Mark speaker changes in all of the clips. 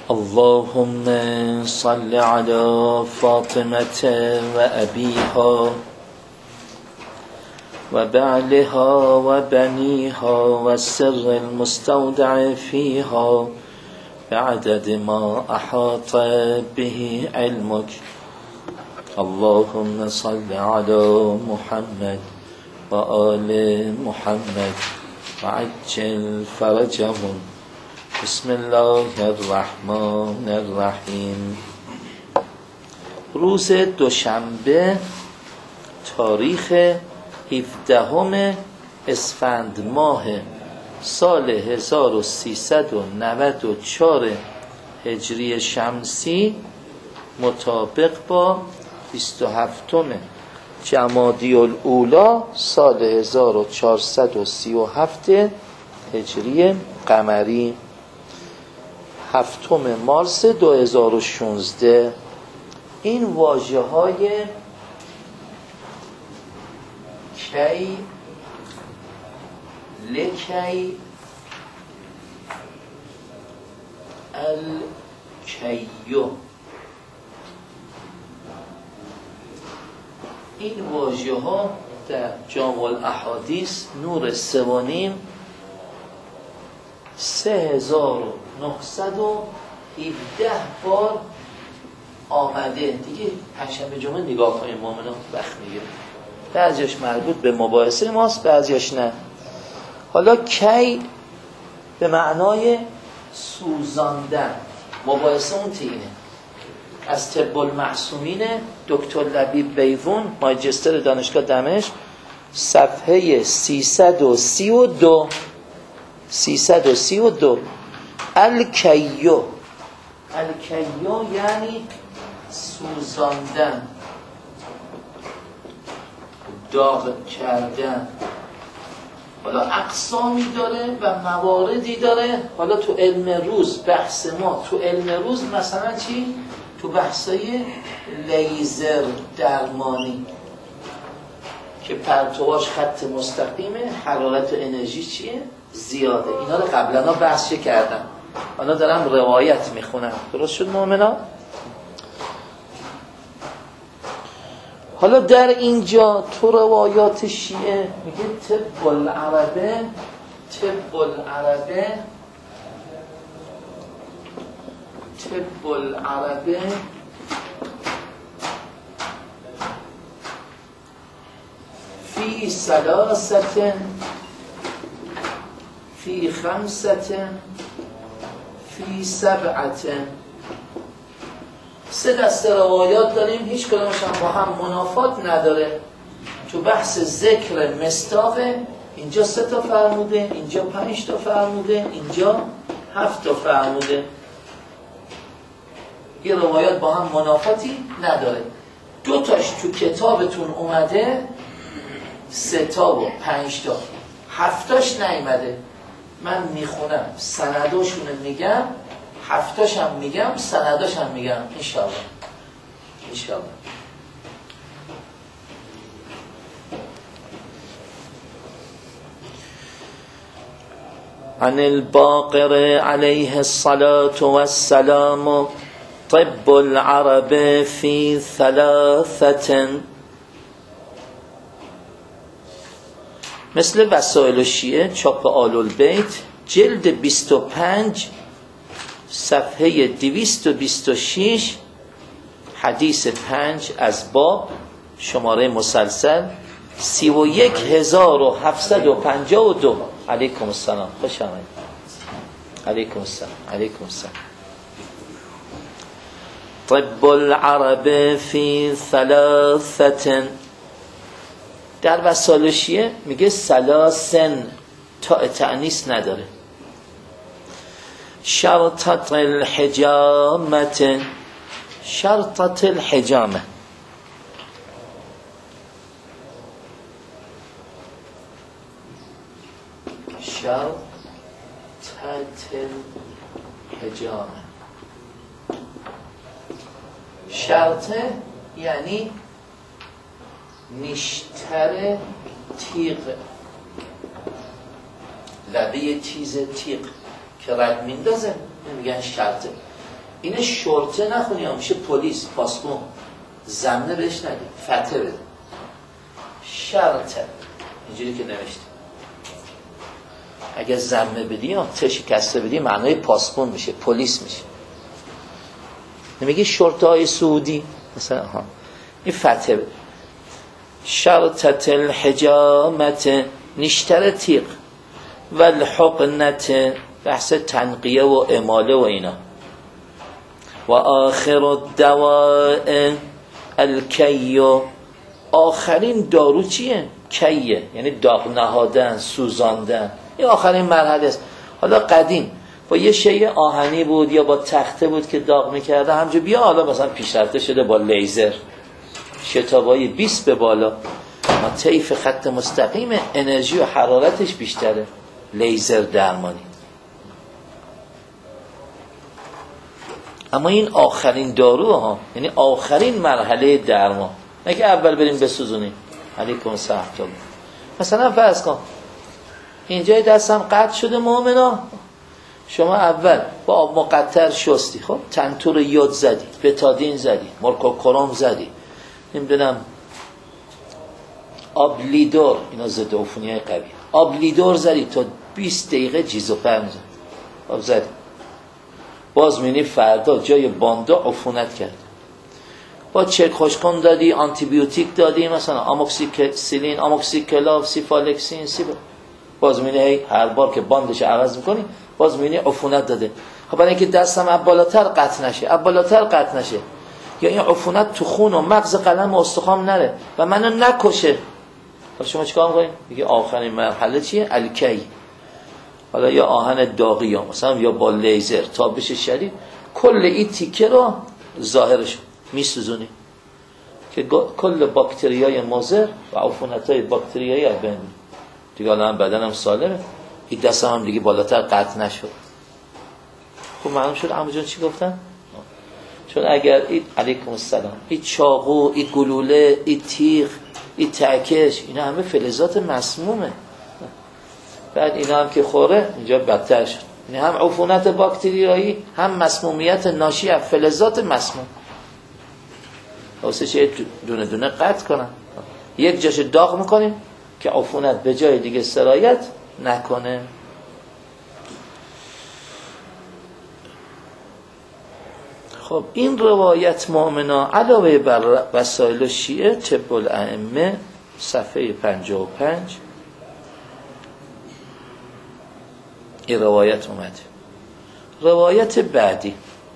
Speaker 1: اللهم صل على فاطمة وأبيها وبعلها وبنيها والسر المستودع فيها بعدد ما أحاط به علمك. اللهم صل على محمد وآل محمد وعجل فرجهم. بسم الله الرحمن الرحیم. روز دوشنبه تاریخ 17 اسفند ماه سال 1394 هجری شمسی مطابق با 27 جمادی الاولی سال 1437 هجری قمری، 7 مارس 2016. این واژه های کی، لکی، الکیو، این واژه ها در جامع الاحادیث نور 3.5 3917 بار آمده. دیگه پنجشنبه جمعه نگاه کنیم مومنان وقت میگیره، بعضیش مربوط به مباحثه ماست بعضیش نه. حالا کی به معنای سوزاندن، مباحثه اون تینه. از طب المعصومین دکتر لبیب بیضون ماجستر دانشگاه دمشق، صفحه 332 الکیو. الکیو یعنی سوزاندن، داغ کردن. حالا اقسامی داره و مواردی داره. حالا تو علم روز بحث ما، تو علم روز مثلا چی؟ تو بحثای لیزر درمانی که پرتواش خط مستقیمه، حرارت و انرژی چیه؟ زیاده. اینا رو قبلا بحث کردم، حالا دارم روایت میخونم. درست شد مومنا؟ حالا در اینجا تو روایات شیعه میگه طب العربه فی 3 فی 5 فی 7. 3 دسته روایات داریم، هیچ کدامش هم با هم منافات نداره. تو بحث ذکر مصداقه، اینجا 3 تا فرموده، اینجا 5 تا فرموده، اینجا 7 تا فرموده. یه روایات با هم منافاتی نداره. 2 تاش تو کتابتون اومده، 3 تا و 5 تا، 7 تاش نیومده. من میخونم سنداشونو میگم، 7 تاش هم میگم، سنداش هم میگم. انشاءالله عن الباقر علیه الصلاة والسلام طب العرب فی 3. مثل وسائل شیعه چاپ آل البیت جلد 25 صفحه 226 حدیث 5 از باب شماره مسلسل 31752. علیکم السلام، خوش آمدید. علیکم السلام. طب العرب فی 3. در وسائل شیعه میگه 3 تا تأنیث نداره. شرطت الحجامه، شرطت الحجامه، الحجامه. شرطه یعنی نیشتر تیغ، لبه تیز تیغ که رد میندازه میگن شرطه. اینه شرطه نخونی ها، میشه پلیس، پاسبون. ضمنه بهش ندی، فتحه بده. شرطه اینجوری که نوشته. اگه ضمه بدی یا تشی کسره بدی معنای پاسبون میشه، پلیس میشه. نمیگه شرطه های سعودی مثلا این فتحه بده. شرطت الحجامت نشتر تیغ و الحقنت بحث تنقیه و اماله و اینا. و آخر الدواء الکی، آخرین دارو چیه؟ کیه، یعنی داغ نهادن، سوزاندن. این آخرین مرحله است. حالا قدیم با یه شی آهنی بود یا با تخته بود که داغ میکرده همجا بیا، حالا مثلا پیشرفته شده با لیزر، شتابای 20 به بالا، ما طیف خط مستقیم، انرژی و حرارتش بیشتره. لیزر درمانی. اما این آخرین دارو ها، یعنی آخرین مرحله درمان، نه که اول بریم بسوزونیم. علیکم السلام. مثلا فرض کن اینجای دستم قطع شده مؤمنا، شما اول با آب مقطر شستی، خب تنتور یود زدی، بتادین زدی، مرکوکروم زدی، نمیدونم آب لیدور، اینا ضد عفونی قوی، آب لیدور زدی تا 20 دقیقه جیز و پر میزن، آب زدی، باز می‌بینی فردا جای باندا عفونت کرد، با چک خوشکن دادی، آنتی بیوتیک دادی، مثلا آموکسیکلین، آموکسیکلاف، سیفالکسین، باز می‌بینی هر بار که باندش عوض می‌کنی باز می‌بینی عفونت داده. خب برای اینکه دستم اب بالاتر قطع نشه، یا این عفونت تو خون و مغز قلم و استخوان نره و منو نکشه، حالا شما چیکار می‌کنید؟ میگه آخرین مرحله چیه؟ الکی. حالا یا آهن داغی یا مثلا یا با لیزر تا بشه شدید، کل این تیکه رو ظاهرش میسوزونی که کل باکتریای مضر و عفونت‌های باکتریایی از بین میره. دیگه الان بدنم سالمه، این دستم هم دیگه بالاتر قطع نشد. خب معلوم شد عمو جان چی گفتن؟ چون اگر این علیکم السلام، این چاقو، این گلوله، این تیغ، این تکش، اینا همه فلزات مسمومه. بعد اینا هم که خوره اینجا بدتر شد، یعنی هم عفونت باکتریایی هم مسمومیت ناشی از فلزات مسموم. واسه چه دونه دونه قطع کنن، یک جاش داغ میکنیم که عفونت به جای دیگه سرایت نکنه. خب این روایت مؤمنا علاوه بر وسایل شیعه طب الائمه صفحه 55 این روایت اومده. روایت بعدی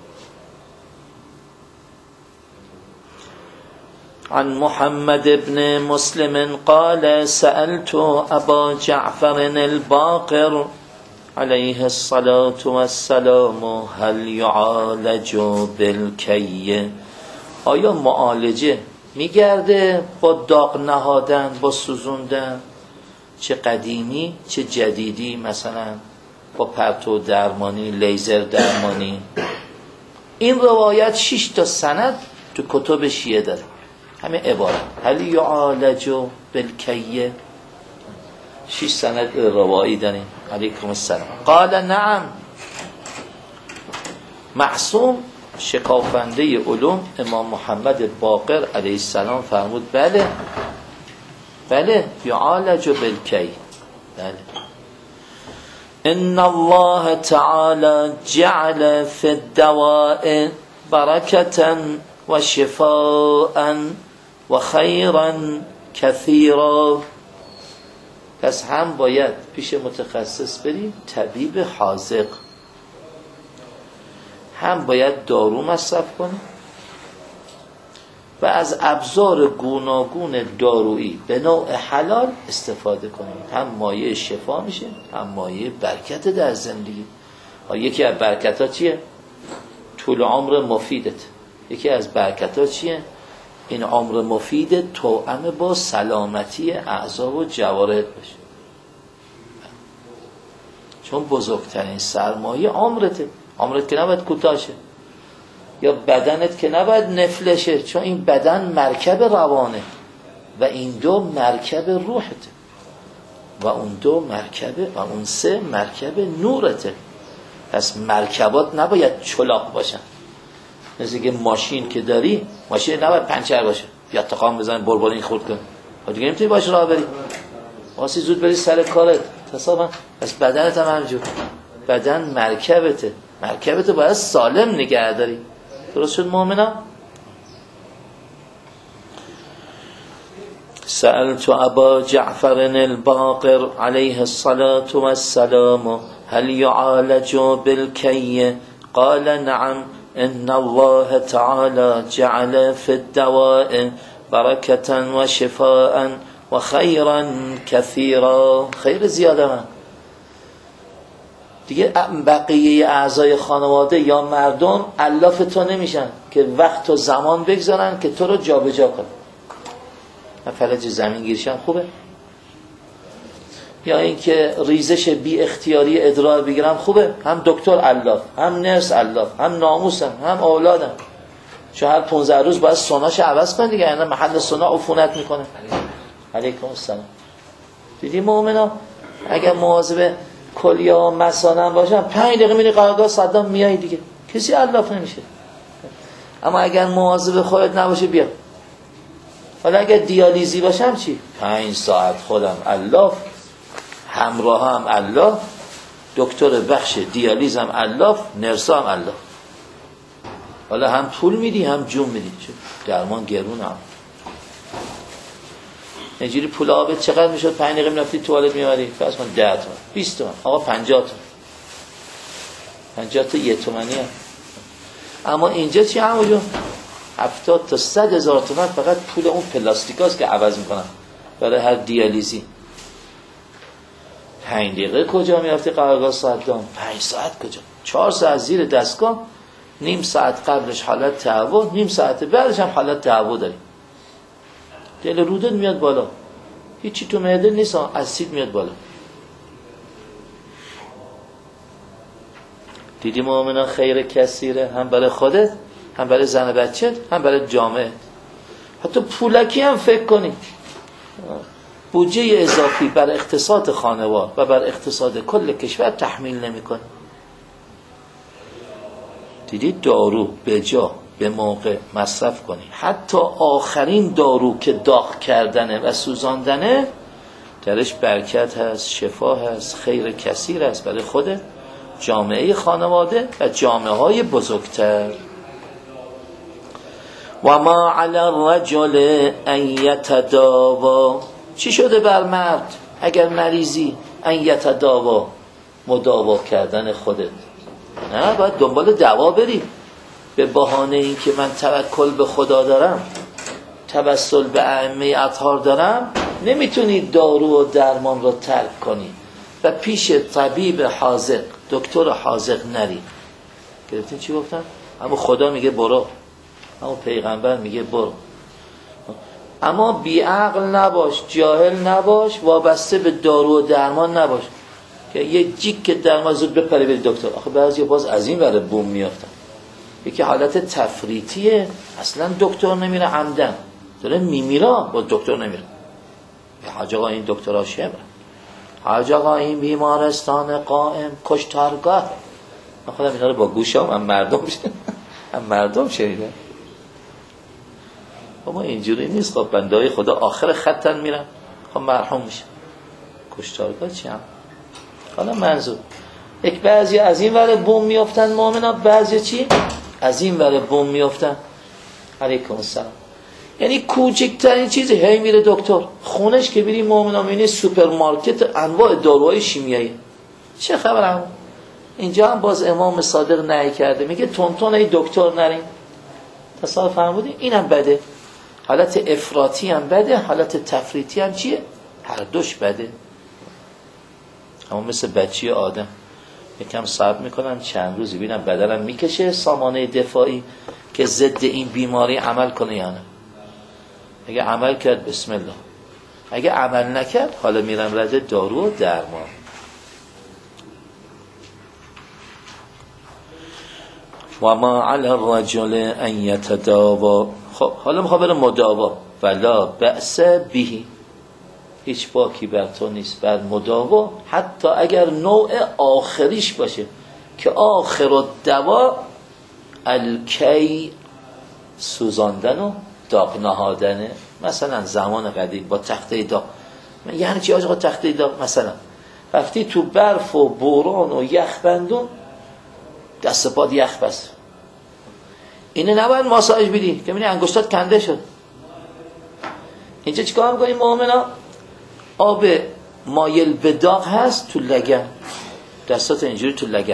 Speaker 1: عن محمد بن مسلم قال سألت ابا جعفر الباقر علیه الصلاة والسلام هل یعالج بالکی، آیا معالجه میگرده با داغ نهادن، با سوزوندن، چه قدیمی چه جدیدی، مثلا با پرتو درمانی، لیزر درمانی. این روایت 6 تا سند تو کتب شیعه داره، همه عبارت هل یعالج بالکی، 6 سند روایی داریم. علیکم السلام. قال نعم. معصوم شکافنده علوم امام محمد باقر علیه السلام فرمود بله یعالج بالکی، بله. ان الله تعالی جعل فی الدواء برکة و شفاء و خیرا کثیرا. پس هم باید پیش متخصص بریم، طبیب حاذق، هم باید دارو مصرف کنیم و از ابزار گوناگون دارویی به نوع حلال استفاده کنیم. هم مایه شفا میشه، هم مایه برکت در زندگی. یکی از برکت‌ها چیه؟ طول عمر مفیدت. یکی از برکت‌ها چیه؟ این عمر مفید توأم با سلامتی اعضا و جوارحت بشه، چون بزرگترین سرمایه عمرته. عمرت که نباید کوتاه شه، یا بدنت که نباید نفلشه، چون این بدن مرکب روانه و این دو مرکب روحته و اون دو مرکب و اون سه مرکب نورته. پس مرکبات نباید چلاق باشن. مثل که ماشین که داری، ماشین نباید پنچر باشه یا تقام بزن بربالین خورد کن، دیگه نمیتونی باش راه بری، واسه زود بری سر کارت تصابا. پس بدنت هم همینجور، بدن مرکبته باید سالم نگه داری. درست شد مؤمنان؟ سألت ابا جعفر الباقر عليه الصلاة والسلام هل يعالج بالكي؟ قال نعم ان الله تعالى جعل في الدواء بركة وشفاء وخيرا كثيرا. خیر زیاده من دیگه. بقیه اعضای خانواده یا مردم الاف تو نمیشن که وقت و زمان بگذارن که تو رو جابجا کنن. فلج زمین گیرشن خوبه، یا اینکه ریزش بی اختیاری ادرار بگیرم خوبه. هم دکتر الاف، هم نرس الاف، هم ناموسم، هم اولادم. چون هر 15 روز باید سوناش عوض کنه دیگه، یعنی محل سونا عفونت میکنه. علیکم السلام. دیدی مؤمنا اگر مواظب کلیه و مثانه باشن 5 دقیقه میری قرارگاه صدام میای دیگه، کسی الاف نمیشه. اما اگر مواظب خودت نباشه بیا. حالا اگر دیالیزی باشم چی؟ 5 ساعت خودم الاف، همراه هم الاف، دکتر بخش دیالیزم الاف، نرسا هم الاف. حالا هم پول میدی هم جون میدی، درمان گرون هم. اینجوری پول آبت چقدر میشد؟ 5 دقیقه میرفتی توالت میومدی، فرض کن 10 تومن، 20 تومن، آقا 50 تومن، 50 تا 1 تومنی هم. اما اینجا چی همونجا 70 تا 100 هزار تومن فقط پول اون پلاستیکاست که عوض میکنن برای هر دیالیزی. 5 دقیقه کجا میرفتی قرارگاه صدام؟ 5 ساعت کجا؟ 4 ساعت زیر دستگاه، نیم ساعت قبلش حالت تهوع، نیم ساعت بعدش هم حالت تهوع داری. دل رودت میاد بالا، هیچی تو معده نیست، اسید میاد بالا. دیدی مؤمنان خیر کثیره، هم برای خودت، هم برای زن بچت، هم برای جامعه. حتی پولکی هم فکر کنی، بودجه اضافی بر اقتصاد خانوار و بر اقتصاد کل کشور تحمیل نمی کنی. دیدی دارو به جا به موقع مصرف کنی، حتی آخرین دارو که داغ کردنه و سوزاندنه درش برکت هست، شفا هست، خیر کثیر هست برای خود جامعه خانواده و جامعه های بزرگتر. و ما علی الرجل ان یتداوا، چی شده بر مرد اگر مریضی؟ ان یتداوا، مداوا کردن خودت. نه باید دنبال دوا بری به بهانه این که من توکل به خدا دارم، توسل به ائمه اطهار دارم، نمیتونی دارو و درمان رو ترک کنی و پیش طبیب حاذق، دکتر حاذق نری. گرفتین چی گفتم؟ اما خدا میگه برو، اما پیغمبر میگه برو. اما بیعقل نباش، جاهل نباش، وابسته به دارو و درمان نباش که یه جیک که درمان زود بپره بری دکتر. آخه بعضی باز از این ور بوم میافتن. یکی حالت تفریطیه، اصلا دکتر نمیره، عمدن داره میمیره با دکتر نمیره. حاج آقا این دکترها شمره، حاج آقا این بیمارستان قائم کشتارگاه. من خودم اینا رو با گوشم هم مردم شنیدم. اما اینجوری نیست. خب بنده‌های خدا آخر خطن میرن، خب مرحوم میشه. کشتارگاه چی هم؟ حالا منظور یک بعضی از این ور بوم میافتن مؤمنا، بعضی چی؟ از این ور بوم میافتن. علیکم السلام. یعنی کوچکترین چیزی هی میره دکتر. خونش که بری مؤمنا میبینی سوپرمارکت انواع داروهای شیمیایی. چه خبره؟ اینجا هم باز امام صادق نهی کرده، میگه تونتون ای دکتر نرین. تصادف فرمودین؟ اینم بده. حالت افراطی هم بده، حالت تفریطی هم چیه؟ هر دوش بده. اما مثل بچه آدم یکم صبر میکنم، چند روزی ببینم بدنم میکشه سامانه دفاعی که ضد این بیماری عمل کنه یا نه. اگه عمل کرد بسم الله، اگه عمل نکرد حالا میرم رد دارو و درمان. و ما علی الرجل ان یتداوا. خب حالا میخوام برم مداوا. ولا بأس بهی، هیچ باکی بر تو نیست بر مداوا، حتی اگر نوع آخریش باشه که آخر الدوا الکی سوزاندن و داغ نهادنه. مثلا زمان قدیم با تخته داغ، یعنی چی آقا تخته داغ؟ مثلا رفتی تو برف و بوران و یخ بندون، دست پات یخ بست، اینه نباید ماساژ بدی که می‌بینی انگشتات کنده شد. اینجا چیکار می‌کنیم مؤمنا؟ آب مایل به داغ هست تو لگن، دستات اینجوری تو لگن.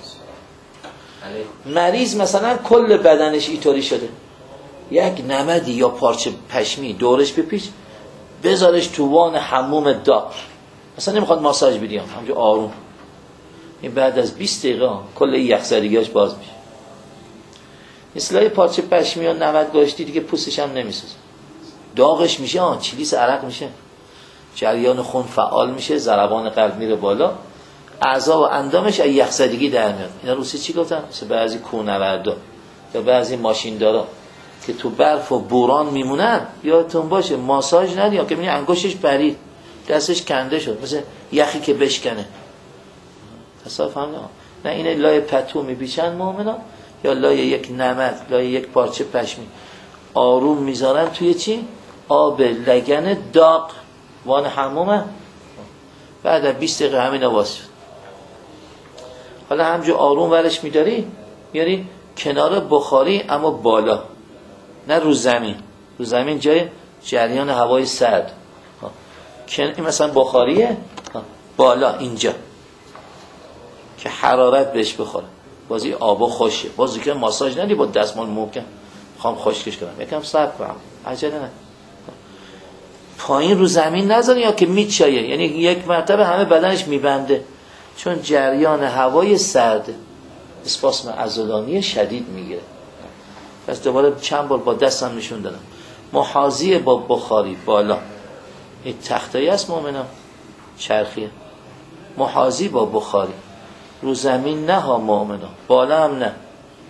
Speaker 1: مریض مثلا کل بدنش اینطوری شده، یک نمدی یا پارچه پشمی دورش بپیچ، بذارش تو وان حموم داغ. مثلا نمیخواد ماساژ بدیم، همونجور آروم. این بعد از 20 دقیقه کل یخزدگیاش باز میشه. مثل پارچه پشمی یا نمد گاشتی دیگه پوستش هم نمیسوزه، داغش میشه، چلیس عرق میشه، جریان خون فعال میشه، ضربان قلب میره بالا، اعضا و اندامش از یخزدگی در میاد. اینا روسی چی گفتن؟ مثل بعضی کوهنوردا یا بعضی ماشیندارا که تو برف و بوران میمونن، یادتون باشه ماساژ ندید که میبینی انگشتش پرید، دستش کنده شد، مثل یخی که بشکنه. تصاف هم نه اینه لای پتو میپیچن مؤمنا، یا لای یک نمد، لای یک پارچه پشمی، آروم میذارن توی چی؟ آب لگن داغ، وان حمومه. بعد از 20 دقیقه همین آواز شد. حالا همجور آروم ورش میداری، میاری کنار بخاری اما بالا، نه رو زمین. رو زمین جای جریان هوای سرد. این مثلا بخاریه، بالا اینجا که حرارت بهش بخوره، بازی آب خوشه. بازی که ماساژ ندی با دستمال محکم، میخوام خشکش کنم، یکم صبر کنم، عجله نه. پایین رو زمین نذاری یا که میچایه، یعنی یک مرتبه همه بدنش میبنده، چون جریان هوای سرد اسپاسم عضلانی شدید میگیره. پس دوباره چند بار با دستم نشون دادم. محاذی با بخاری بالا، این تختایی است مؤمنا، چرخیه. محاذی با بخاری، رو زمین نه ها مؤمنا، بالا هم نه.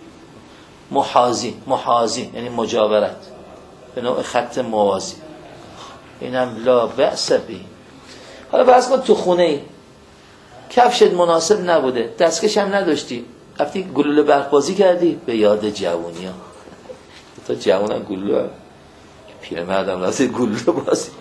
Speaker 1: محاذی یعنی مجاورت به نوع خط موازی، اینم لا بأس به. حالا فرض کن تو خونه ای کفشت مناسب نبوده، دستکش هم نداشتی، رفتی گلوله برق بازی کردی، به یاد جوونی ها. تا جوون هم گلوله، پیرمردم رفته گلوله بازی.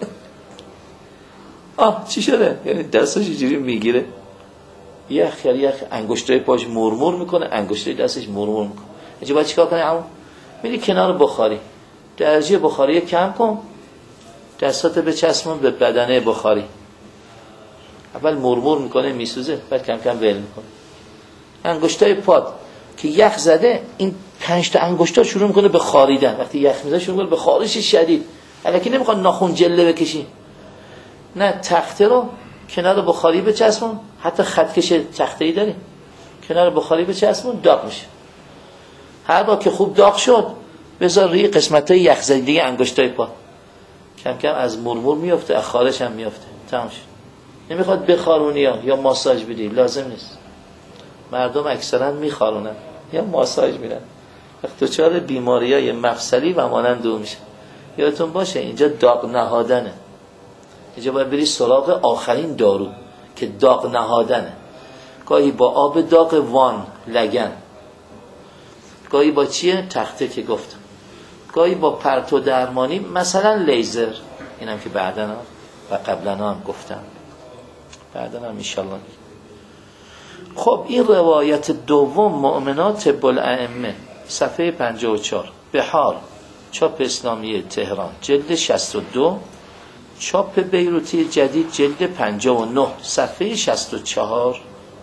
Speaker 1: چی شده؟ یعنی دستش اینجوری میگیره، یخ انگشتای پاش مرمور میکنه، انگشتای دستش مرمور میکنه. اینجا باید چیکار کنی عمو؟ میری کنار بخاری، درجه بخاری کم کن، دستات بچسبون به بدنه بخاری. اول مرمور میکنه، میسوزه، بعد کم کم ول میکنه. انگشتای پات که یخ زده، این 5 تا انگشتا شروع میکنه به خاریدن. وقتی یخ میزنه شروع میکنه به خارش شدید. الکی نمیخواد ناخن جله بکشی، نه، تخته رو کنار بخاری بچسبون، حتی خطکش تخته‌ای داری، کنار بخاری بچسبون، داغ میشه. هر بار که خوب داغ شد بذار روی قسمت‌های یخ زده انگشتای پا، کم کم از مرمور میفته، از خارش هم میفته، تمام شد. نمیخواد بخارونی یا ماساژ بدی، لازم نیست. مردم اکثرا میخارونن یا ماساژ میدن، وقتی دچار بیماریای مفصلی و مانند او میشه. یادتون باشه اینجا داغ نهادنه، اینجا باید بری سراغ آخرین دارو که داغ نهادنه. گاهی با آب داغ وان لگن، گاهی با چیه؟ تخته که گفتم، گاهی با پرتو درمانی، مثلا لیزر، اینم که بعداً و قبلا هم گفتم، بعداً هم انشالله. خب این روایت دوم مؤمنات طب الائمه، صفحه 54، بحار، چاپ اسلامی تهران، جلد 62، چاپ بیروتی جدید جلد 59، صفحه 64.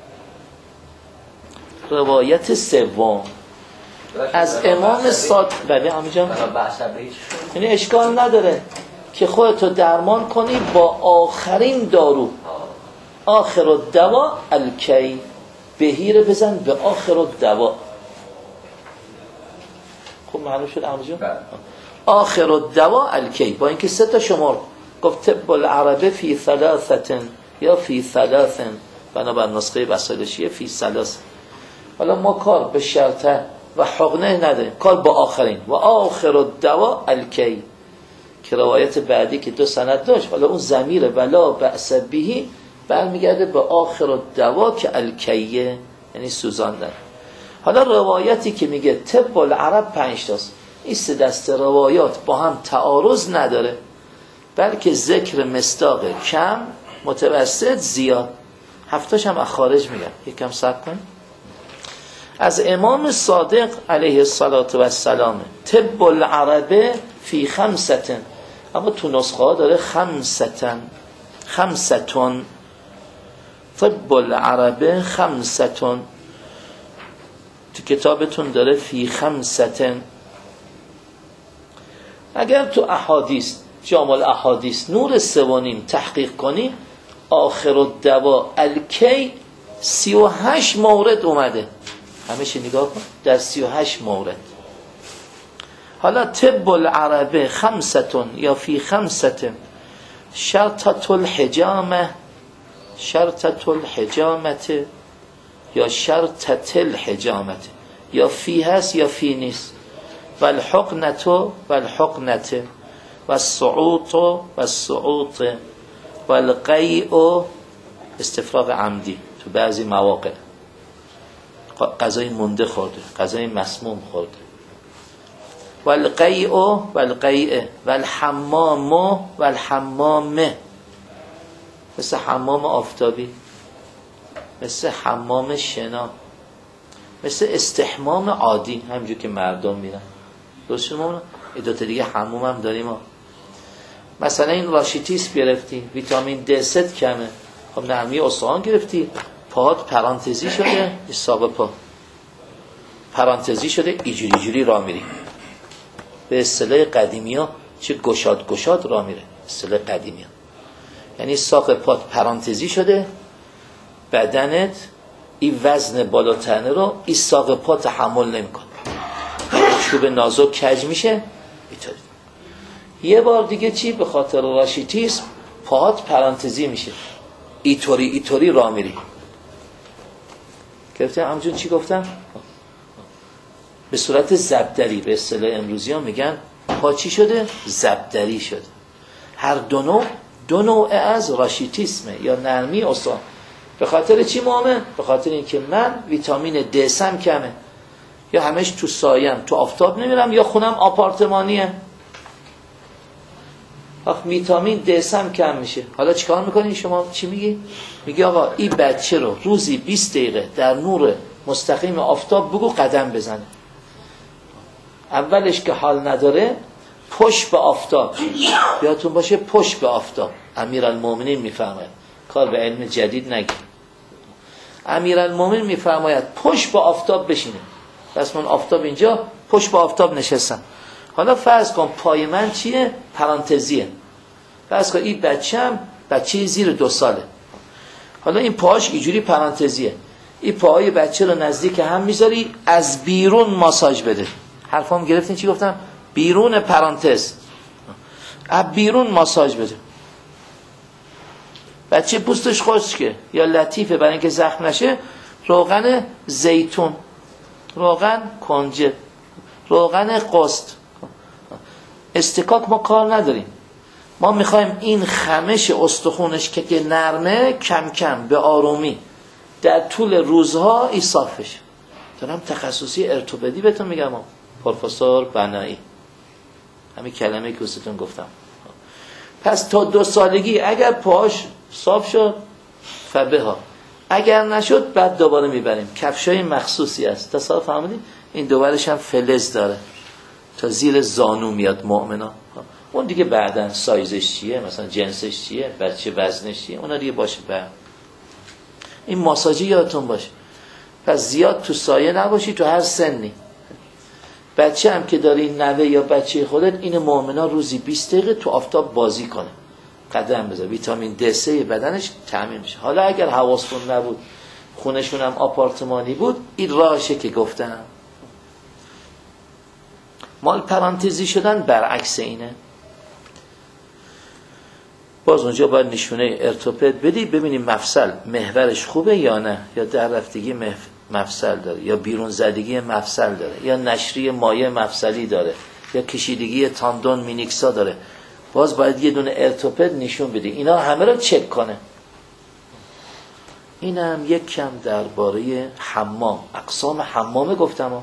Speaker 1: روایت سوم از امام صادق. بله آمیجان، یعنی اشکال نداره که خودتو درمان کنی با آخرین دارو. آخر الدوا الکی، بهیره بزن به آخر الدوا. خب معلوم شد آمیجان؟ آخر الدوا الکی، با اینکه 3 تا شمار گفت طب العربه فی 3 یا فی 3، بنابر نسخه وسایلشیه فی 3. حالا ما کار به شرطه و حقنه نداریم، کار با آخرین. و آخر الدوا الکی، که روایت بعدی که 2 سند داشت، حالا اون ضمیر ولا بأس به برمیگرده به آخر الدوا که الکیه، یعنی سوزاندن. حالا روایتی که میگه طب العرب 5 تاست، این 3 دسته روایات با هم تعارض نداره، بلکه ذکر مصداق کم، متوسط، زیاد. 7 هم از خارج میگم. یکم صبر کن. از امام صادق علیه السلام طب العرب فی 5، اما تو نسخه ها داره 5 طب العرب 5، تو کتابتون داره فی 5. اگر تو احادیث جامع الاحادیث نور 3.5 تحقیق کنی، آخر الدوا الکی 38 مورد اومده. همه نگاه کن، در 38 مورد. حالا طب العرب 5 یا فی 5 شرطة الحجامه یا شرطة الحجامه، یا فی هست یا فی نیست. و الحقنة و الصعوط و القیء استفراغ عمدی تو بعضی مواقع، غذای مونده خورده، غذای مسموم خورده. و القیء و الحمام مثل حمام آفتابی، مثل حمام شنا، مثل استحمام عادی، همینجور که مردم میرن. درست شما این دوتا دیگه حموم هم داریم ها. مثلا این راشیتیس گرفتی، ویتامین D3 کمه، خب نرمی استخوان گرفتی، پاهات پرانتزی شده، ساق پا پرانتزی شده، ایجوری راه میری. به اصطلاح قدیمی ها چه گشاد راه میره، اصطلاح قدیمی ها. یعنی ساق پات پرانتزی شده، بدنت این وزن بالاتنه رو این ساق پا تحمل نمیکنه، چوب نازک کج میشه. اینطوری یه بار دیگه چی؟ به خاطر راشیتیسم پاهات پرانتزی میشه، ایطوری راه میری. گرفتم همجون چی گفتم؟ به صورت زبدری، به اصطلاح امروزی ها میگن پا چی شده؟ زبدری شده. هر دو نوع از راشیتیسمه یا نرمی استخوان. به خاطر چی مؤمن؟ به خاطر اینکه من ویتامین D کمه، یا همش تو سایم، تو آفتاب نمیرم، یا خونم آپارتمانیه، ویتامین D کم میشه. حالا چیکار میکنی؟ شما چی میگی؟ میگی آقا این بچه رو روزی 20 دقیقه در نور مستقیم آفتاب بگو قدم بزنه. اولش که حال نداره پشت به آفتاب، یادتون باشه پشت به آفتاب. امیرالمومنین میفرماید، کار به علم جدید نگیر. امیرالمومنین میفرماید پشت به آفتاب بشینه. پس من آفتاب اینجا، پشت به آفتاب نشستم. حالا فرض کن پای من چیه؟ پرانتزیه. فرض کن این بچه زیر 2 ساله. حالا این پاهاش اینجوری پرانتزیه. این پاهای بچه رو نزدیک هم میذاری، از بیرون ماساژ بده. حرفام گرفتین چی گفتم؟ بیرون پرانتز، از بیرون ماساژ بده. بچه پوستش خشکه یا لطیفه، برای اینکه زخم نشه روغن زیتون، روغن کنجد، روغن قست، استکاک ما کار نداریم. ما میخوایم این خمش استخونش که نرمه کم کم به آرومی در طول روزها ایصاف بشه. دارم تخصصی ارتوپدی بهتون میگم، پروفسور بنایی، همین کلمه که واسهتون گفتم. پس تا 2 سالگی اگر پاش صاف شد فبها، اگر نشد بعد دوباره میبریم. کفشای مخصوصی است، تصور فهمیدید؟ این دوبرش هم فلز داره تا زیر زانو میاد مؤمنا. اون دیگه بعدن سایزش چیه، مثلا جنسش چیه، بچه وزنش چیه، اونا دیگه باشه. بعد این ماساژی یادتون باشه. پس زیاد تو سایه نباشی، تو هر سنی. بچه هم که داری نوه یا بچه خودت، این مؤمنا روزی 20 دقیقه تو آفتاب بازی کنه، قدم بزن، ویتامین D3 بدنش تامین میشه. حالا اگر حواستون نبود، خونشون هم آپارتمانی بود، این راهشه که گفتم. مال پرانتزی شدن برعکس اینه. باز اونجا باید نشونه ارتوپد بدی، ببینیم مفصل محورش خوبه یا نه، یا در رفتگی مفصل داره، یا بیرون زدگی مفصل داره، یا نشری مایع مفصلی داره، یا کشیدگی تاندون مینیکسا داره. باز باید یه دونه ارتوپد نشون بدی، اینا همه رو چک کنه. اینم یک کم درباره حمام، اقسام حمام گفتم.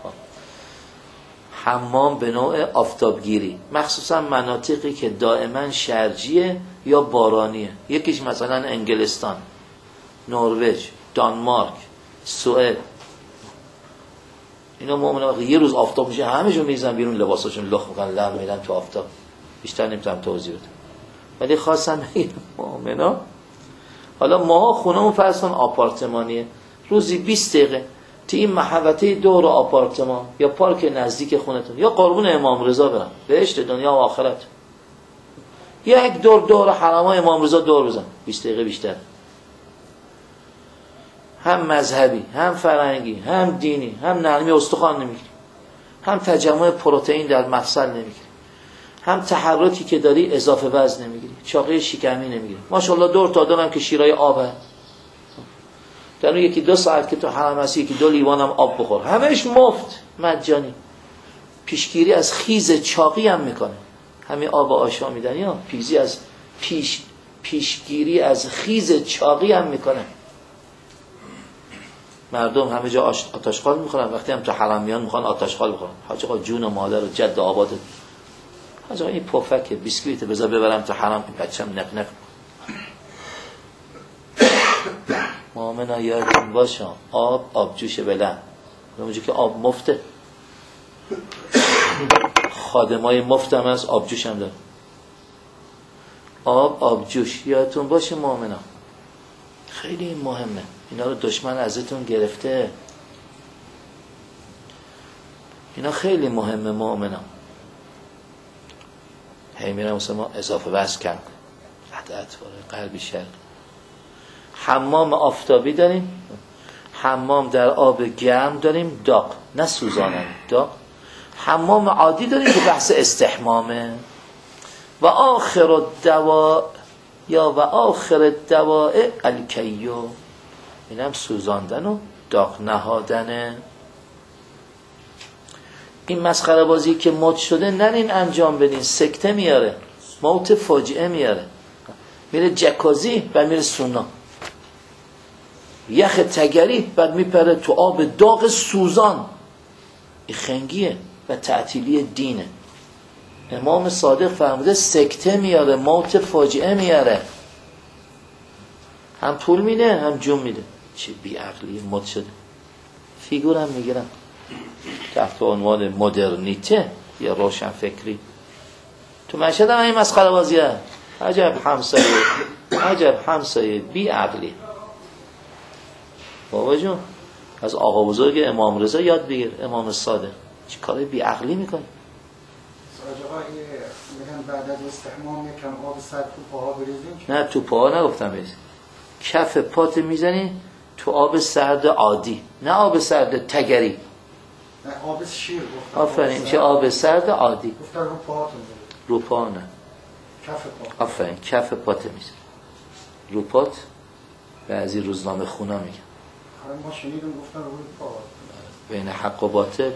Speaker 1: حمام به نوع آفتابگیری، مخصوصا مناطقی که دائما شرجیه یا بارانیه. یکیش مثلا انگلستان، نروژ، دانمارک، سوئد. اینا مؤمنا یه روز آفتاب میشه همه‌شون میزنن بیرون، لباساشون لخ میکنن، لم میرن تو آفتاب. بیشتر نمیتونم توضیح بدم، ولی خواستم بگم مؤمنا حالا ما خونمون فرض کن آپارتمانیه، روزی 20 دقیقه تو این محوطه دور آپارتمان یا پارک نزدیک خونتون یا قربون امام رضا برم، بهشت دنیا و آخرت، یک دور حرمای امام رضا دور بزن، 20 دقیقه بیشتر. هم مذهبی، هم فرهنگی، هم دینی، هم نرمی استخوان نمیگیری، هم تجمع پروتئین در مفصل نمیگیری، هم تحرکی که داری اضافه وزن نمیگیری، چاقی شکمی نمیگیری. ماشاءالله دور تا دورم که شیرای آبه، در اون یکی 2 ساعت که تو حرم هستی یکی 2 لیوان هم آب بخور، همش مفت مجانی. پیشگیری از خیز چاقی هم میکنه، همین آب آشامیدنی یا پیزی از پیشگیری از خیز چاقی هم میکنه. مردم همه جا آتشخال میخورن، وقتی هم تو حرم میان میخوان آتشخال بخورن. حاج آقا جون و مادر و جد و آباد، حاج آقا این پفک بیسکویت بذار ببرم تو حرم، این بچم نق مؤمنا یادتون باشه آبجوش بلند، اونجا که آب مفته، خادمای مفت هم هست، آبجوش هم داره. آبجوش یادتون باشه مؤمنا، خیلی مهمه. اینا رو دشمن ازتون گرفته، اینا خیلی مهمه مؤمنا. هی میرم مثلا ما اضافه وزن کم قطعت واره قلبی شرق. حمام آفتابی داریم، حمام در آب گرم داریم، داغ نه سوزانم، داغ. حمام عادی داریم که بحث استحمامه. و آخر الدواء یا و آخر الدواء الکیو، اینم سوزاندن و داغ نهادنه. این مسخره بازی که مد شده نرین انجام بدین، سکته میاره، موت فاجعه میاره. میره جکازی و میره سونا، یخ تگری بعد میپره تو آب داغ سوزان. این خنگیه و تعطیلی دینه. امام صادق فرموده سکته میاره، موت فاجعه میاره. هم پول میده هم جون میده. چه بیعقلی مد شده. فیگورم میگیرم تحت عنوان مدرنیته یا روشن فکری. تو مشهد هم این مسخره بازیه. عجب همسایه بیعقلی. بابا جون از آقا بزرگ امام رضا یاد بگیر، امام صادق چه کار بیعقلی میکنه.
Speaker 2: آقا میگن بعد از استحمام یکم آب سرد تو پاها بریزیم.
Speaker 1: نه تو پاها نگفتم بریز، کف پات میزنی تو آب سرد عادی، نه آب سرد تگری.
Speaker 2: نه آب شیر گفتم.
Speaker 1: آفرین، چه آب سرد عادی.
Speaker 2: گفتم رو پاهاتون
Speaker 1: رو پا نه،
Speaker 2: کف پا.
Speaker 1: آفرین کف پات میزنی. رو پات بعضی روزنامه خونا میگن.
Speaker 2: ما شنیدیم گفتن رو پا.
Speaker 1: بین حق و باطل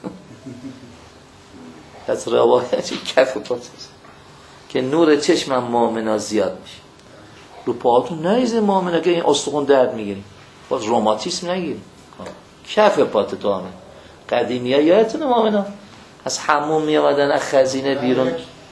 Speaker 1: از روایتی کف پات میزنی که نور چشمم مؤمنا زیاد میشه. رو پاهاتون نریزه مؤمنا که این استخوان درد میگیری، باز روماتیسم نگیری. کف پات تو همه قدیمی ها یادتونه مؤمنا از حموم میامدن از خزینه بیرون.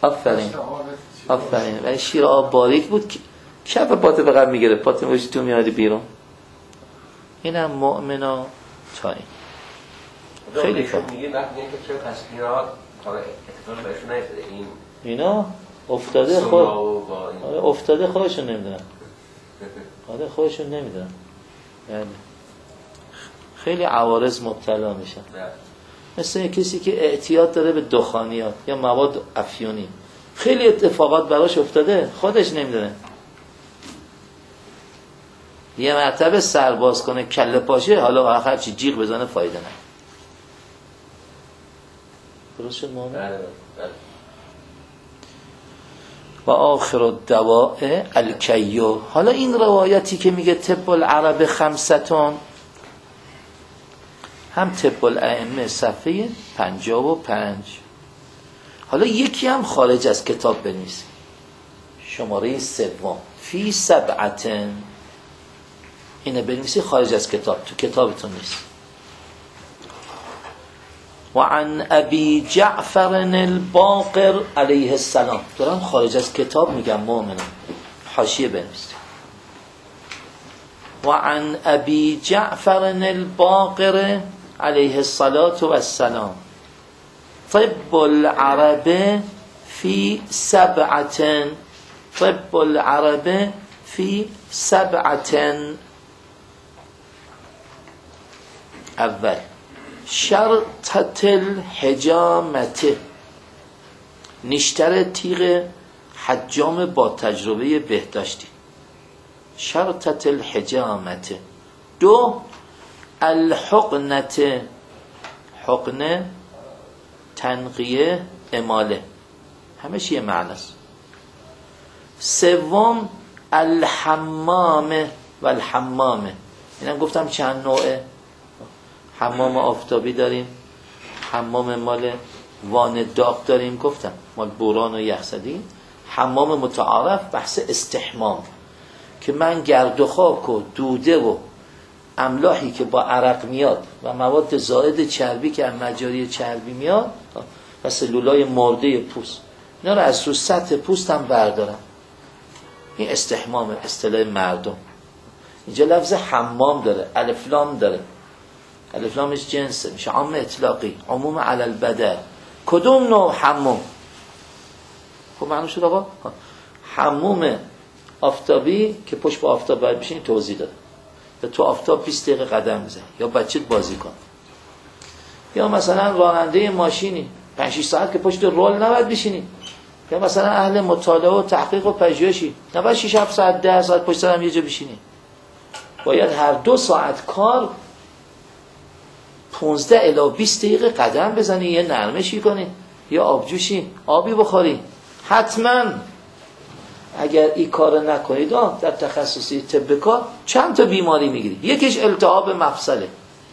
Speaker 1: آفرین ولی شیر آب باریک بود که کف پات فقط میگیره، پات میگوشی تو میادی بیرون. اینم مؤمنا تا این خیلی کار
Speaker 3: میگه وقتی که چه پس اینا حالا احتمال بهشون نیفتاده
Speaker 1: اینا افتاده افتاده خودشون نمیدونن. آره خودشون نمیدونن. یعنی خیلی عوارض مبتلا میشن. مثل کسی که اعتیاد داره به دخانیات یا مواد افیونی، خیلی اتفاقات براش افتاده خودش نمیدونه. یه مرتبه سرباز کنه کله پاشه، حالا آخر چی جیغ بزنه فایده نه. درست شد مؤمن؟ و آخر الدواء الکیو. حالا این روایتی که میگه طب العرب خمستون، هم طب الائمه صفحه 55. حالا یکی هم خارج از کتاب بنویسید، شماره 3 فی 7 اینه بنویسی خارج از کتاب، تو کتابتون نیست. و عن ابی جعفر الباقر علیه السلام. دارم خارج از کتاب میگم مؤمنم، حاشیه بنویسید. و عن ابی جعفر الباقر علیه السلام طب العرب فی سبعة. طب العرب فی سبعة. اول شرطت الحجامت، نیشتر تیغ حجام با تجربه بهداشتی. شرطت الحجامت. دو الحقنت، حقنه تنقیه اماله، همش یه معنی است. سوم الحمامه و الحمامه، اینم گفتم چند نوعه. حمام آفتابی داریم، حمام مال وان داغ داریم، گفتم مال بوران و یخزدی. حمام متعارف بحث استحمام که من گرد و خاک و دوده و املاحی که با عرق میاد و مواد زائد چربی که از مجاری چربی میاد و سلولای مرده پوست، اینا رو از رو سطح پوست هم بردارم. این استحمام اصطلاح مردم. اینجا لفظ حمام داره، الف لام داره، الف لامش جنسه، میشه عام اطلاقی، عموم علی البدن. کدوم نوع حموم؟ خب معنی شد آقا حموم آفتابی که پشت به آفتاب باید بشین توضیح داده. تو آفتاب 20 دقیقه قدم بزن یا بچت بازی کن، یا مثلا راننده ماشینی 5-6 ساعت که پشت رول نباید بشینی، یا مثلا اهل مطالعه و تحقیق و پژوهشی نباید 6-7 ساعت 10 ساعت پشت سر هم یه جا بشینی. باید هر 2 ساعت کار 15 الی 20 دقیقه قدم بزنی، یه نرمشی کنی، یا آبجوشی، آبی بخوری. حتما اگر این کار نکنید در تخصصی طب کار چند تا بیماری میگیری. یکیش التهاب مفصله،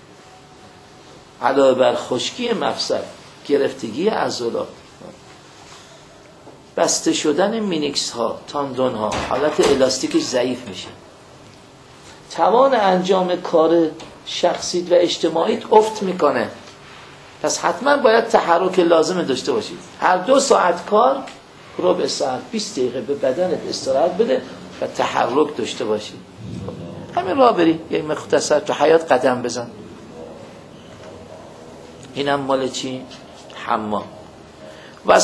Speaker 1: علاوه بر خشکی مفصل، گرفتگی عضلات، بسته شدن مینیکس ها، تاندون ها، حالت الاستیکش ضعیف میشه، توان انجام کار شخصیت و اجتماعیت افت میکنه. پس حتما باید تحرک لازم داشته باشید. هر 2 ساعت کار ربع ساعت 20 دقیقه به بدنت استراحت بده و تحرک داشته باشی. همین راه بری، یک مختصر تو حیات قدم بزن. اینم مال چی؟ حمام. و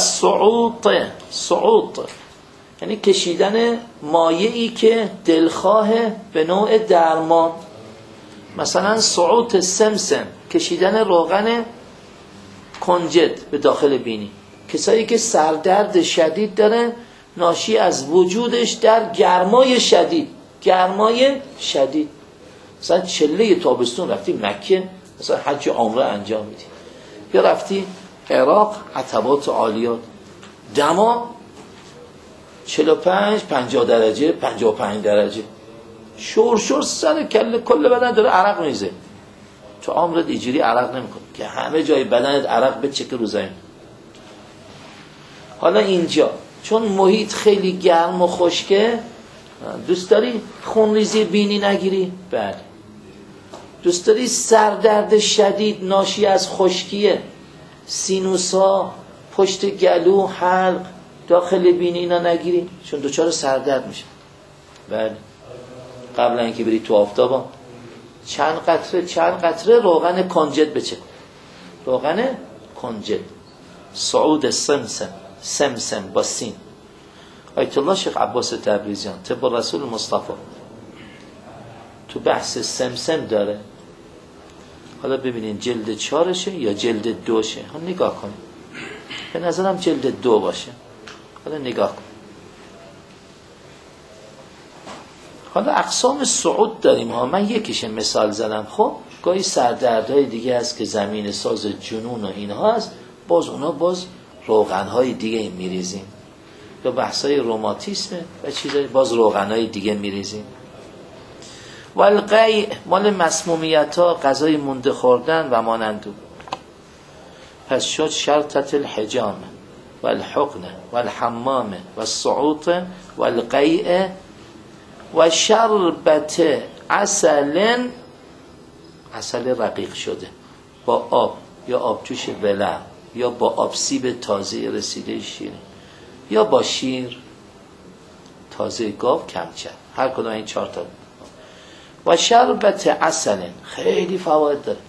Speaker 1: صعود یعنی کشیدن مایعی که دلخواه به نوع درمان. مثلا صعود سمسم، کشیدن روغن کنجد به داخل بینی. کسایی که سردرد شدید داره ناشی از وجودش در گرمای شدید. مثلا چله تابستون رفتی مکه، مثلا حج عمره انجام میدی، یا رفتی عراق عتبات عالیات، دما 45-50 درجه 55 درجه، شور سر کل بدن داره عرق میزه. تو عمرت اینجوری عرق نمیکنی که همه جای بدنت عرق بچکه رو زمین. حالا اینجا چون محیط خیلی گرم و خشکه، دوست داری خونریزی بینی نگیری؟ بله. دوست داری سردرد شدید ناشی از خشکیه، سینوسا، پشت گلو، حلق، داخل بینی اینا نگیری چون دوچار سردرد میشه؟ بله. قبل اینکه بری تو آفتاب چند قطره روغن کنجد بچه، روغن کنجد. صعود سمسم با سین. آیت الله شیخ عباس تبریزیان طب رسول مصطفی تو بحث سمسم داره. حالا ببینین جلد 4شه یا جلد 2شه، هم نگاه کنید. به نظرم جلد 2 باشه. حالا نگاه کن. حالا اقسام صعود داریم ها، من یکیش مثال زدم. خب گاهی سردردهای دیگه هست که زمین ساز جنون و اینها هست، باز روغنهای دیگه میریزیم. یا بحثای روماتیسمه و چیزای باز روغنهای دیگه میریزیم. والقیع مال مسمومیت ها، غذای مونده خوردن و مانندو. پس شد شرطت الحجام والحقن والحمام والصعود والقیع و شربت عسل رقیق شده با آب یا آبجوش ولع یا با آب سیب تازه رسیده شیرین یا با شیر تازه گاو کمچه، هر کدوم این 4 تا. و شربت عسل خیلی فواید داره.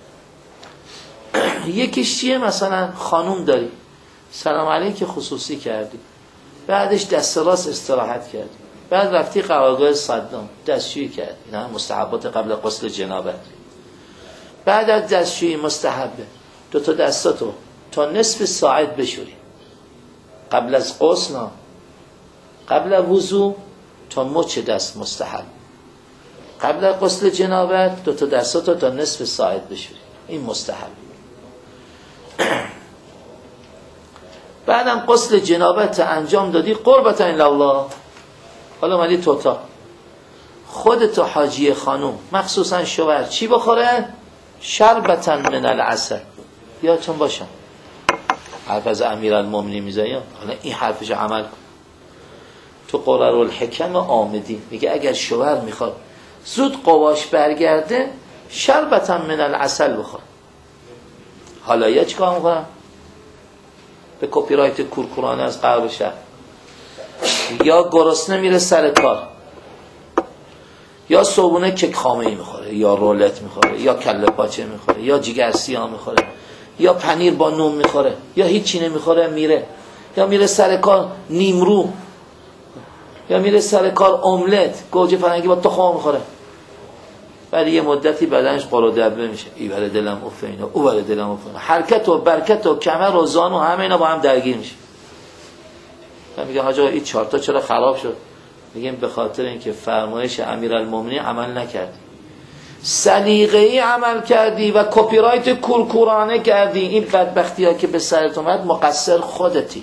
Speaker 1: یکیش چیه؟ مثلا خانوم داری سلام علیک خصوصی کردی، بعدش دست راست استراحت کردی، بعد رفتی قرارگاه صدام دستشویی کردی، اینا مستحبات قبل غسل جنابت. بعد از دستشویی مستحبه 2 تا دستاتو تا نصف ساعت بشوری قبل از غسل، قبل از وضو تا مچ دست مستحب، قبل از غسل جنابت 2 تا دستاتو تا نصف ساعت بشوری، این مستحب. بعدم غسل جنابت انجام دادی قربتا الله، حالا مالی توتا خودت و حاجی خانوم مخصوصا شوهر چی بخوره؟ شربتا من العسل. یادتون باشم حرف از امیرالمومنین میزنیم، حالا این حرفش عمل کن. تو قرارالحکم آمدی میگه اگر شوهر میخواد زود قواش برگرده شربتا من العسل بخور. حالا یا چیکار میکنم؟ به کپی رایت کورکورانه از غرب شهر، یا گرسنه میره سر کار، یا صبحونه کیک خامه‌ای میخوره، یا رولت میخوره، یا کله پاچه میخوره، یا جگر سیاه میخوره، یا پنیر با نون میخوره، یا هیچی نمیخوره میره، یا میره سر کار نیمرو، یا میره سر کار املت گوجه فرنگی با تخم میخوره. بعد یه مدتی بدنش قرو دبه میشه، این بره دلم افه اینا، او بره دلم افه اینا، حرکت و برکت و کمر و زانو همه اینا با هم درگیر میشه. من میگم حاجا این 4 تا چرا خراب شد؟ میگم به خاطر اینکه فرمایش امیرالمومنین عمل نکردی، سلیقه‌ای عمل کردی و کپی رایت کورکورانه کردی. این بدبختی ها که به سرت اومد مقصر خودتی.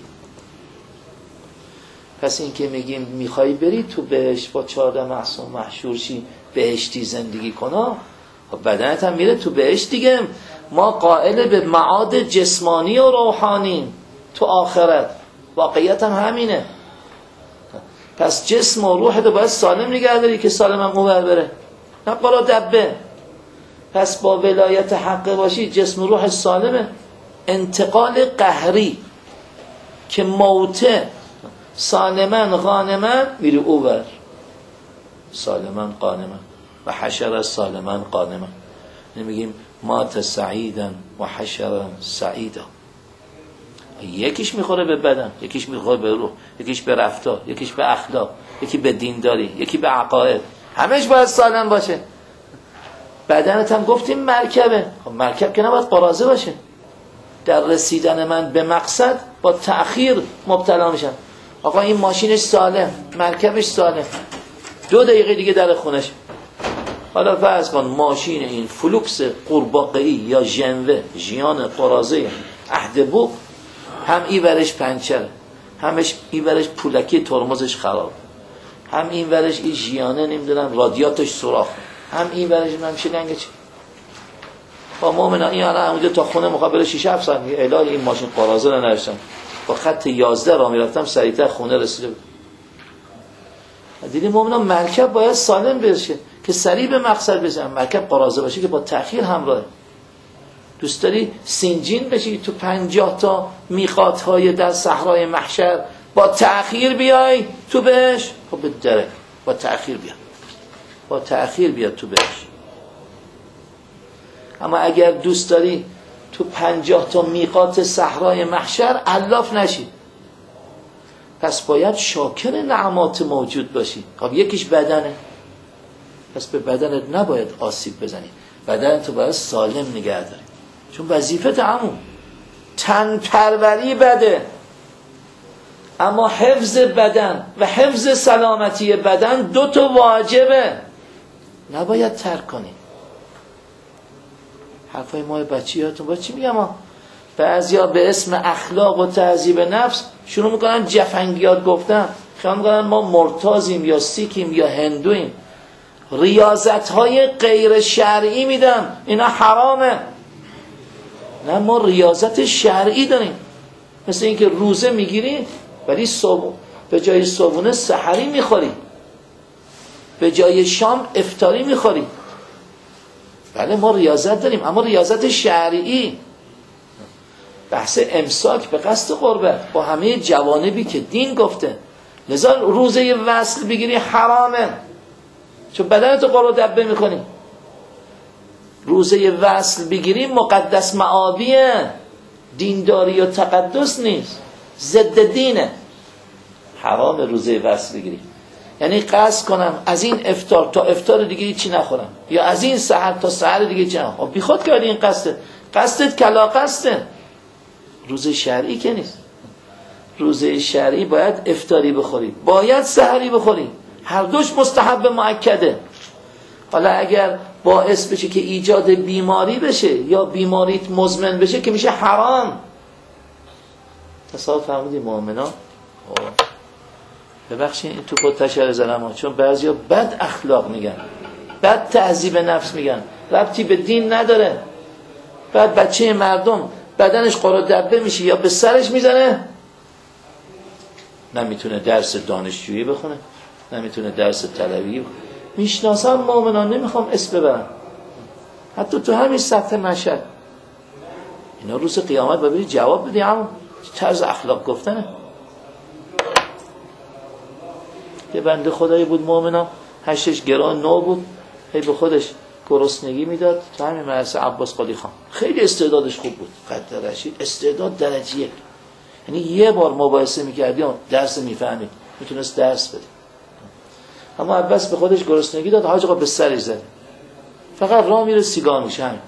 Speaker 1: پس این که میگیم میخوای بری تو بهشت با 14 معصوم محشور شی بهشتی زندگی کنا، بدنت هم میره تو بهشت دیگه. ما قائل به معاد جسمانی و روحانی تو آخرت، واقعیت هم همینه. پس جسم و روحت رو باید سالم نگه داری که سالم هم اون بره، نه قرار دبه. پس با ولایت حق باشی جسم و روح سالمه. انتقال قهری که موته سالمن غانمن میری اوور، سالمن غانمن و حشر سالمن غانمن. نمیگیم مات سعیدن و حشر سعیدا. یکیش میخوره به بدن، یکیش میخوره به روح، یکیش به رفتار، یکیش به اخلاق، یکی به دینداری، یکی به عقاید. همش باید سالم باشه. بدنت هم گفتیم مرکبه، خب مرکب که نباید قراضه باشه. در رسیدن من به مقصد با تأخیر مبتلا میشن. آقا این ماشینش سالم، مرکبش سالم، 2 دقیقه دیگه در خونش. حالا فرض کن ماشین این فلوکس قورباغه‌ای یا ژنوه ژیان قراضه اهدبو، هم این ورش پنچره، همش این ورش پولکی ترمزش خراب، هم این ورش این ژیانه نمیدونم رادیاتش سوراخ، هم این ورش نمیشه لنگه چی. با مومنا این الان اونجا تا خونه مقابل 6-7 ساعت میگه الهی این ماشین قراضه رو نرسم، با خط 11 راه میرفتم سریعتر خونه رسیده بود. دیدی مومنا مرکب باید سالم بشه که سریع به مقصد برسه. مرکب قراضه باشه که با تأخیر همراهه. دوست داری سینجین بشی تو 50 تا میقات‌های در صحرای محشر با تأخیر بیای تو بهش؟ خب به درک با تأخیر بیا، با تأخیر بیا تو بهش. اما اگر دوست داری تو 50 تا میقات صحرای محشر علاف نشی، پس باید شاکر نعمات موجود باشی. خب یکیش بدنه، پس به بدنت نباید آسیب بزنی، بدنت باید سالم نگه داری، چون وظیفت عموم. تن پروری بده، اما حفظ بدن و حفظ سلامتی بدن 2 تا واجبه، نباید ترک کنی. حرفای ما بچیاتون با چی میگم؟ بعضیا به اسم اخلاق و تهذیب نفس شروع میکنن جفنگیات گفتن، خیال میکنن ما مرتازیم یا سیکیم یا هندویم، ریاضت های غیر شرعی میدن، اینا حرامه. نه، ما ریاضت شرعی داریم، مثل اینکه روزه میگیری ولی صبح به جای صبحونه سحری میخوری. به جای شام افطاری میخوری. بله ما ریاضت داریم، اما ریاضت شرعی، بحث امساک به قصد قربت با همه جوانبی که دین گفته. لذا روزه وصل بگیری حرامه، چون بدنت قرب دبه میکنی. روزه وصل بگیری مقدس معابیه، دینداری و تقدس نیست، ضد دینه. حرام روزه وصل بگیری، یعنی قصد کنم از این افطار تا افطار دیگه چی نخورم، یا از این سحر تا سحر دیگه چی نخورم. بی خود کردی این قصدت کلا قصده. روزه شرعی که نیست. روزه شرعی باید افطاری بخوری، باید سحری بخوری، هر دوش مستحب مؤکده. حالا اگر باعث بشه که ایجاد بیماری بشه یا بیماریت مزمن بشه که میشه حرام. تصاحب فرمودی مؤمنان ببخشید این تو کتشر زنم، چون بعضیا بد اخلاق میگن، بد تهذیب نفس میگن، ربطی به دین نداره. بعد بچه مردم بدنش قرار دبه میشه یا به سرش میزنه، نمیتونه درس دانشجویی بخونه، نمیتونه درس طلبی بخونه. میشناسم مؤمنان، نمیخوام اسم ببرم، حتی تو همین سطح مشهد اینا روز قیامت ببینی جواب بدی. اما طرز اخلاق گفتنه. یه بنده خدایی بود مؤمنان، 8 گران نو بود، هی به خودش گرسنگی میداد. تو همین مدرسه عباس قلی خان خیلی استعدادش خوب بود، قد رشید، استعداد درجه 1. یعنی یه بار مباحثه میکردی درس میفهمید، میتونست درس بده. اما عباس به خودش گرسنگی داد، حاج آقا به سرش زد، فقط راه میره سیگار میشه. همین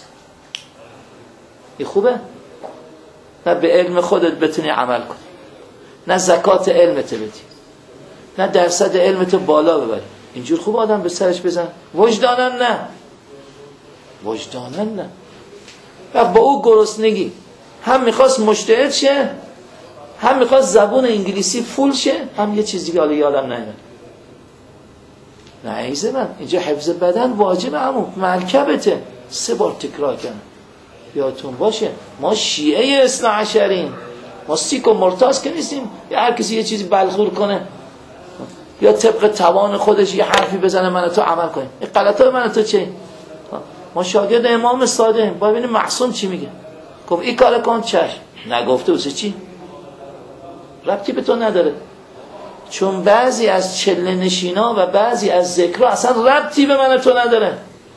Speaker 1: این خوبه؟ نه به علم خودت بتونی عمل کنی، نه زکات علمت بدی، نه درصد علمت بالا ببری. اینجور خوب آدم به سرش بزن؟ وجدانا نه، وجدانا نه. و با او گرسنگی هم میخواست مجتهد شه، هم میخواست زبون انگلیسی فول شه، هم یه چیزی که حالا یادم نمیاد. نه عیزه من اینجا حفظ بدن واجب، عمو مرکبته. 3 بار تکرار کنم یادتون باشه. ما شیعه اثنا عشریم، ما سیک و مرتاض که نیستیم یا هر کسی یه چیزی بلغور کنه یا طبق توان خودش یه حرفی بزنه من تو عمل کنیم. این غلطه من تو چه؟ ما شاگرد امام صادق باید ببینیم معصوم چی میگه. گفت این کار کن، چشم. نگفته واسه چی؟ ربطی به تو نداره. چون بعضی از چله نشینا و بعضی از ذکرها اصلا ربطی به من تو نداره.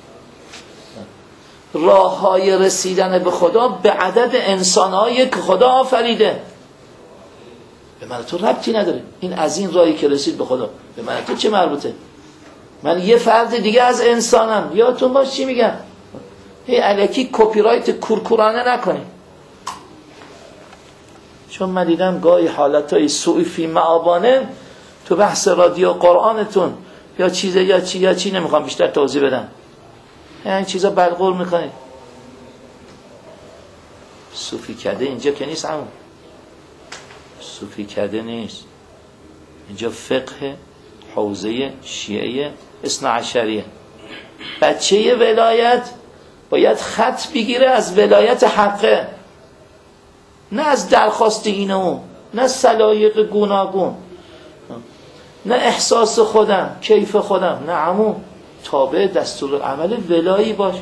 Speaker 1: راه های رسیدن به خدا به عدد انسانهایی که خدا آفریده، به من تو ربطی نداره. این از این راهی که رسید به خدا به من تو چه مربوطه؟ من یه فرد دیگه از انسانم. یادتون باش چی میگم؟ هی الکی کپی رایت کورکورانه نکنی. چون من دیدم گاهی حالتهای سوء فی معابانه تو بحث رادیو قرآنتون یا چیزه یا چی نمیخوام بیشتر توضیح بدم، این چیزا بلغور میکنید. صوفی کده اینجا که نیست، عمو صوفی کده نیست اینجا. فقه حوزه شیعه اثنا عشریه. بچه ولایت باید خط بگیره از ولایت حقه، نه از درخواست این و اون، نه سلایق گوناگون، نه احساس خودم، کیف خودم. نه عمو، تابع دستور عمل ولایی باش.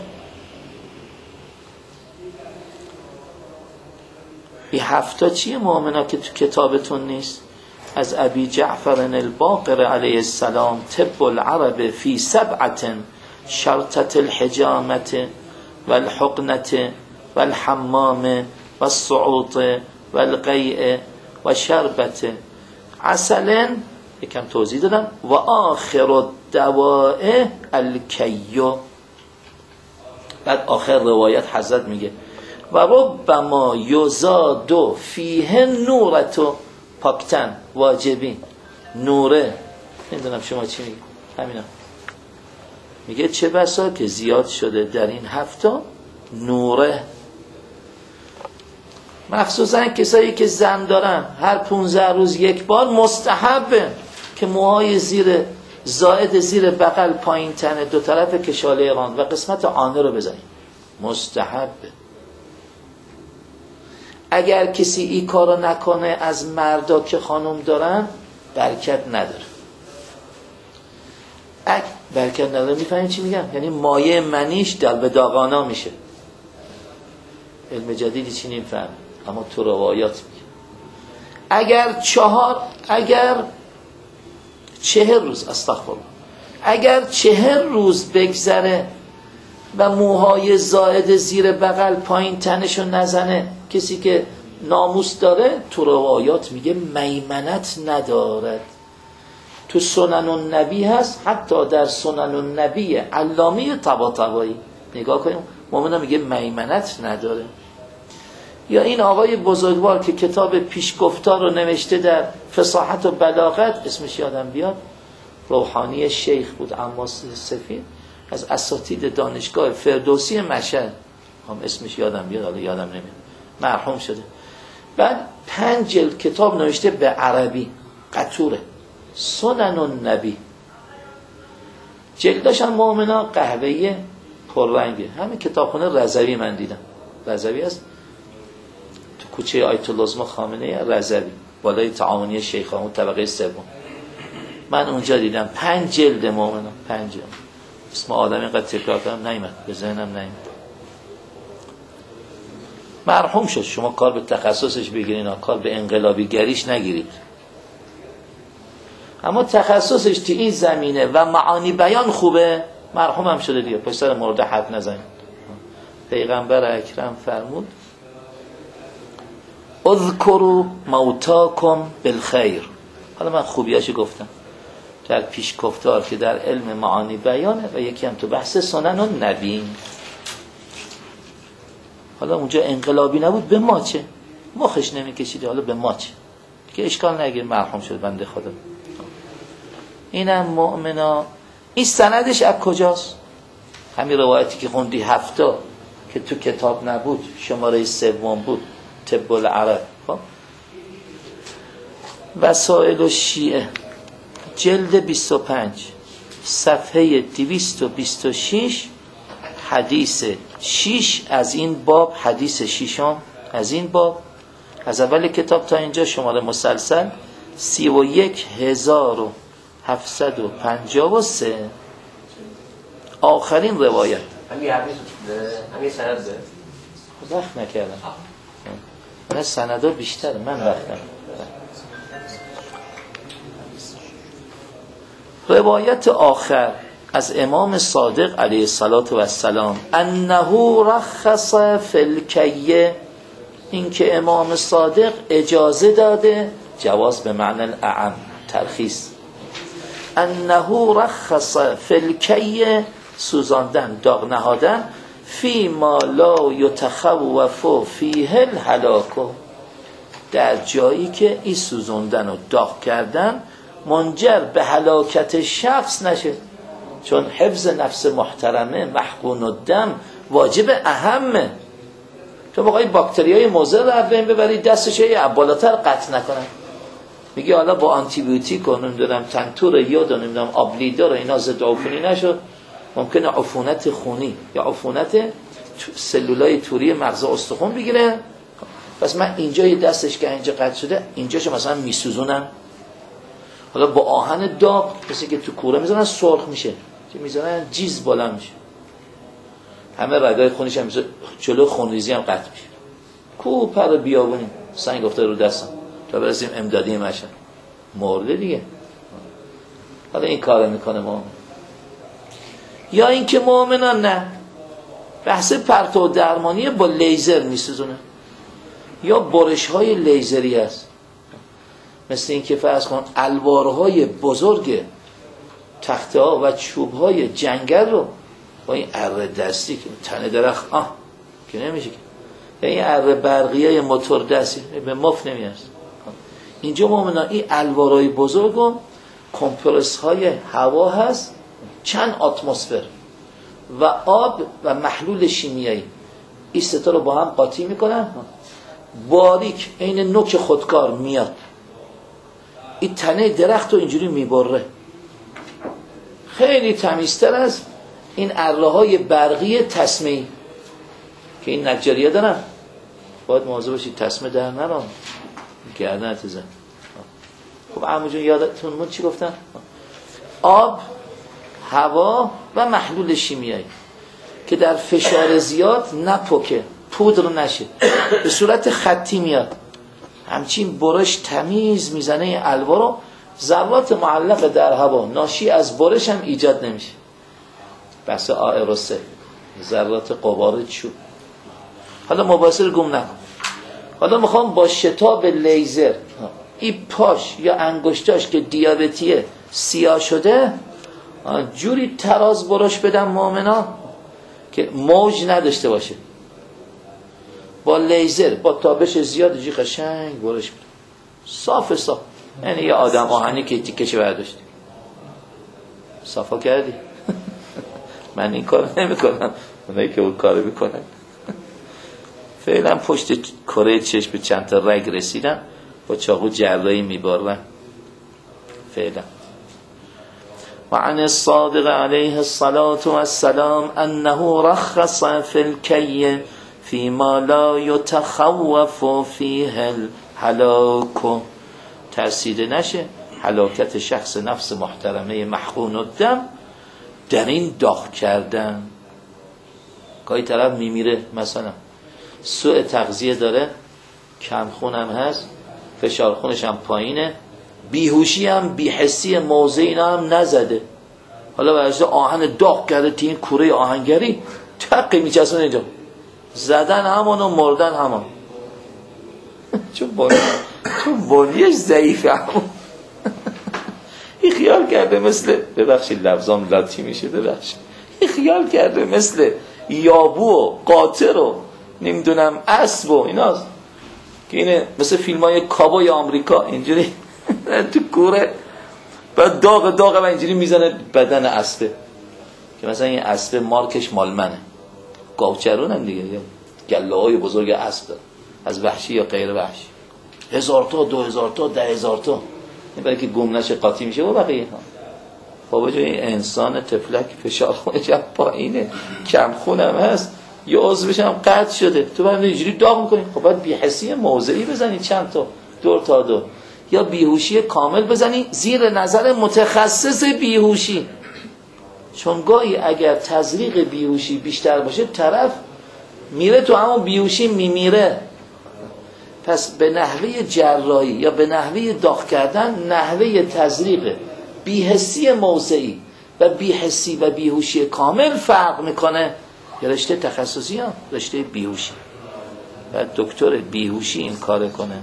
Speaker 1: این 7 چیه مؤمنا که تو کتابتون نیست؟ از ابی جعفر الباقر علیه السلام: طب العرب فی 7 شرطة الحجامة والحقنة والحمام والصعوط والقیع وشربة عسل. یکم توضیح دادم. و آخر الدواء الکیو. بعد آخر روایت حضرت میگه و ربما یزاد فیه نورتو. پاکتن واجبی نوره. نمیدونم شما چی میگه؟ همینا میگه چه بسا که زیاد شده در این 7 نوره. مخصوصا کسایی که زن دارن هر 15 روز یک بار مستحبه که موهای زائد زیر بغل پایین تنه 2 طرف کشاله ران و قسمت آنه رو بزنید. مستحبه. اگر کسی این کارو نکنه از مردا که خانم دارن برکت نداره. برکت نداره. میفهمین چی میگم؟ یعنی مایه منیش دل به داغانا میشه. علم جدیدی چی نمیفهم، اما تو روایات میگه اگر 40 روز استغفرالله، اگر 40 روز بگذره و موهای زائد زیر بغل پایین تنشو نزنه، کسی که ناموس داره، تو روایات میگه میمنت ندارد. تو سنن النبی هست، حتی در سنن النبی علامه طباطبایی نگاه کنیم، مومنه میگه میمنت نداره. یا این آقای بزرگوار که کتاب پیشگفتار رو نوشته در فصاحت و بلاغت، اسمش یادم بیاد، روحانی شیخ بود، عماس سفید، از اساتید دانشگاه فردوسی مشهد، هم اسمش یادم بیاد، حالا یادم نمیاد، مرحوم شده. بعد 5 جلد کتاب نوشته به عربی، قطوره، سنن النبی. جلداش هم مؤمنا قهوه‌ای پررنگه. همین کتابخونه رضوی من دیدم، رضوی هست تو کوچه آیت العظما خامنه‌ای، رضوی بالای تعاونی شیخان طبقه 3. من اونجا دیدم 5 جلد مؤمنا، 5 جلد. اسم آدم اینقدر تکرار کردم نیامد به ذهنم، نیامد. مرحوم شد. شما کار به تخصصش بگیرین، کار به انقلابی گریش نگیرید. اما تخصصش تو این زمینه و معانی بیان خوبه، مرحوم هم شده دیگه، پس سر مورد حد نزنید. پیغمبر اکرم فرمود اذکروا موتاکم بالخیر. حالا من خوبیاشو گفتم در پیش گفتار که در علم معانی بیانه و یکی هم تو بحث سنن النبی. حالا اونجا انقلابی نبود، به ما چه؟ مخش نمیکشیده، حالا به ما چه؟ که اشکال نگیر، مرحوم شد بنده خدا. اینم مؤمنا. این سندش از کجاست؟ همین روایتی که خوندی 7 که تو کتاب نبود، شماره 3 بود، طب العرب. وسائل الشیعه جلد 25 صفحه 226 حدیث 6 از این باب، حدیث 6 از این باب، از اول کتاب تا اینجا شماره مسلسل 31753 آخرین روایت.
Speaker 3: همین حدیث همین سند ده
Speaker 1: وقت نکردم، من سندا بیشتر، من وقتم. روایت آخر از امام صادق علیه السلام انه رخص فی الکیه، این که امام صادق اجازه داده، جواز به معنی الاعم، ترخیص، انه رخص فی الکیه، سوزاندن، داغ نهادن، فی ما لا یتخوف فیه الهلاک، در جایی که این سوزاندن و داغ کردن منجر به هلاکت شخص نشه، چون حفظ نفس محترمه محقون الدم واجب اهمه. تو بخوای باکتریای مضر رو بین ببری، دستش یه بالاتر قطع نکنن، میگه حالا با آنتی بیوتیک و نمیدونم تنتور یود و نمیدونم آبلیدار و اینا ضد عفونی نشد، ممکنه عفونت خونی یا عفونت سلولای توری مغز استخوان بگیره. پس من اینجا یه دستش که اینجا قطع شده، اینجاشو مثلا میسوزونم، حالا با آهن داغ، مثل که تو کوره میزنن سرخ میشه، که میزنن جیز بالا میشه، همه رگای خونیش هم میشه، جلو خونریزی هم قطع میشه. کو پر بیابونیم سنگ افتاد رو دستم تا برسیم امدادی مشن، مرده دیگه. حالا این کار میکنه مؤمن. یا اینکه مؤمنان نه، بحث پرتو درمانی با لیزر میسوزونه، یا برش های لیزری هست، مثل این که فرض کن الوارهای بزرگ تخته ها و چوب های جنگل رو با این اره دستی که تنه درخت که نمیشه که، یا این اره برقیه موتور دستی به مف نمیارست. اینجا مؤمنان این الوارهای بزرگ و کمپرس های هوا هست، چند اتمسفر و آب و محلول شیمیایی، این ستا رو با هم قاطی میکنن، باریک این نوک خودکار میاد، این تنه درخت رو اینجوری میبره، خیلی تمیزتر از این اره های برقی تسمه‌ای که این نجاریه دارن. باید مواظب باشید تسمه در نران، گردنت زن. خب عمو جون یادتون موند چی گفتم؟ آب، هوا و محلول شیمیایی که در فشار زیاد نپکه، پودر نشه، به صورت خطی میاد. همچین برش تمیز میزنه این الوا رو، ذرات معلق در هوا ناشی از برش هم ایجاد نمیشه. بحث آئروسل، ذرات غبار چوب. حالا مباحثه رو گم نکن. حالا میخوام با شتاب لیزر این پاش یا انگشتاش که دیابتیه سیاه شده جوری تراز برش بدم مؤمنا که موج نداشته باشه، با لیزر با تابش زیاد جی قشنگ برش بدم صاف صاف. یعنی یه آدم آهنی که تیکش برداشتی صافا کردی. من این کار نمی کنم، اونایی که اون کار میکنن. فعلا پشت کره چشم به چند تا رگ رسیدن، با چاقو جراحی میبارن فعلا. و عن الصادق علیه الصلاة والسلام انه رخص فی الکی فیما لا یتخوف فیه الهلاک. ترسیده نشه هلاکت شخص نفس محترمه محقون الدم در این داغ کردن. گاهی طرف میمیره، مثلا سوء تغذیه داره، کم خونم هست، فشار خونش هم پایینه، بیهوشی هم بیحسی موضع اینا هم نزده، حالا برشته آهن داغ کرده تی این کوره آهنگری تقی میچسبن اینجا، زدن همان و مردن همان. چون بانیش ضعیفه همون. این خیال کرده مثل، ببخشید لفظام لاتی میشه، ببخشید، این خیال کرده مثل یابو و قاطر و نمیدونم اسب و ایناست که اینه مثل فیلم های کابوی آمریکا اینجوری تو کوره بعد داغ و اینجوری میزنه بدن اسبه که مثلا این اسبه مارکش مال منه، گاوچرون هم دیگه، گله های بزرگ اسب داره از وحشی یا غیر وحشی، 1000 تا 2000 تا 10000 تا، این برای که گم نشه قاطی میشه و بقیه ها. بابا جون این انسان تفلک فشار خونش هم پایینه، کم خونم هست، یه عضوش هم قطع شده، تو باید اینجوری داغ میکنی. خب باید بی‌حسی موضعی بزنی چند تا دور تا دور، یا بیهوشی کامل بزنی زیر نظر متخصص بیهوشی. چون گاهی اگر تزریق بیهوشی بیشتر باشه طرف میره تو همون بیهوشی میمیره. پس به نحوه جراحی یا به نحوه داغ کردن نحوه تزریق بی‌حسی موضعی و بی‌حسی و بیهوشی کامل فرق میکنه. یه رشته تخصصی هم رشته بیهوشی و دکتر بیهوشی این کار کنه.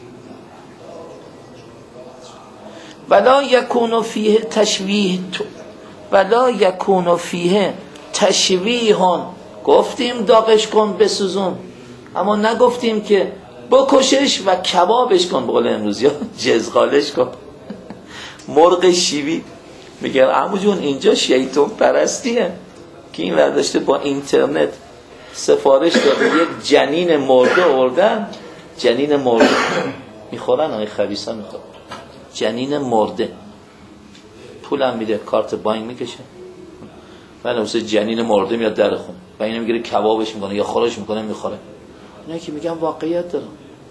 Speaker 1: ولا یکون فیه تشویه، ولا یکون فیه تشویه. گفتیم داغش کن بسوزون، اما نگفتیم که بکشش و کبابش کن، بقول امروزی ها جزغالش کن. مرغ شیوی میگن عمو جون اینجا شیطان پرستیه که این ورداشته با اینترنت سفارش داده یک جنین مرده آوردن، جنین مرده میخورن، های خبیثا میخورن جنین مرده، پولم میده، کارت بانک میکشه، بعد مثلا جنین مرده میاد در خون و اینو میگیره کبابش میکنه یا خورش میکنه میخوره. اینا که میگن واقعیت داره.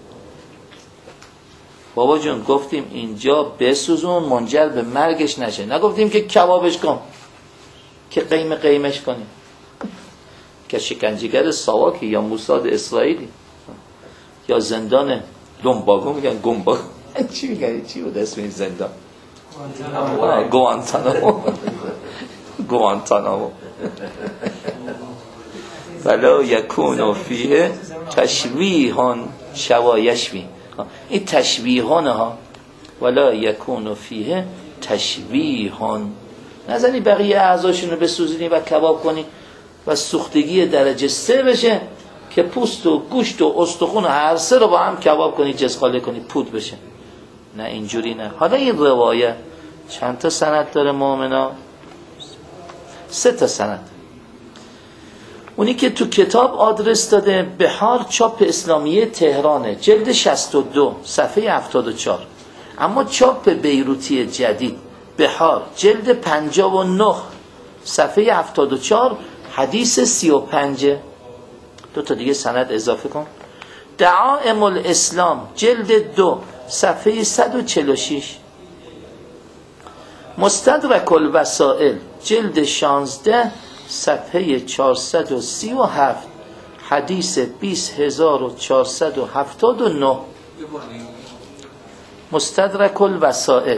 Speaker 1: بابا جون گفتیم اینجا بسوزون منجر به مرگش نشه، نگفتیم که کبابش کن که قیمش کنی که شکنجهگر ساواکی یا موساد اسرائیلی یا زندان لومباگو میگن گمباگو چی میگن، چی بود اسم این زندان؟ گوانتانامو. ولا یکون فیه تشویهان شوایشوی، این تشویهان ها، ولا یکون فیه تشویهان، نزنی بقیه اعضاشون رو بسوزنی و کباب کنی و سوختگی درجه 3 بشه که پوست و گوشت و استخون هر سه رو با هم کباب کنی، جزخاله کنی، پود بشه. نه اینجوری نه. حالا این روایت چند تا سند داره مؤمنا؟ 3 تا سند. اونی که تو کتاب آدرس داده بهار چاپ اسلامیه تهرانه، جلد 62 صفحه 74، اما چاپ بیروتی جدید بهار جلد 59 صفحه 74 حدیث 35. 2 تا دیگه سند اضافه کن. دعائم الاسلام جلد 2 صفحه 146 مستدرک الوسائل جلد 16 صفحه 437 حدیث 20479. مستدرک الوسائل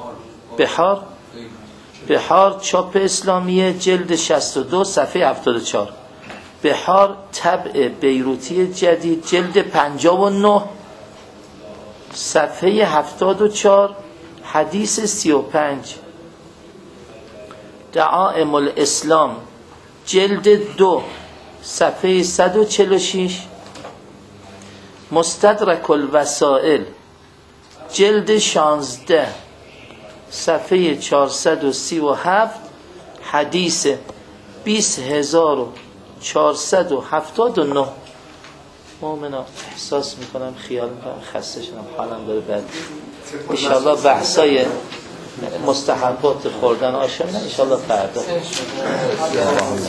Speaker 1: بحار چاپ اسلامیه جلد 62 صفحه 74. بحار طبع بیروتی جدید جلد 59 صفحه 74 حدیث 35. دعائم الاسلام جلد 2 صفحه 146. مستدرک الوسائل جلد 16 صفحه 437 حدیث 20479. مؤمنا احساس میکنم خیال میکنم خسته شدم، حالم داره بد. انشالله بحثای مستحبات خوردن آشم نه انشالله فردا.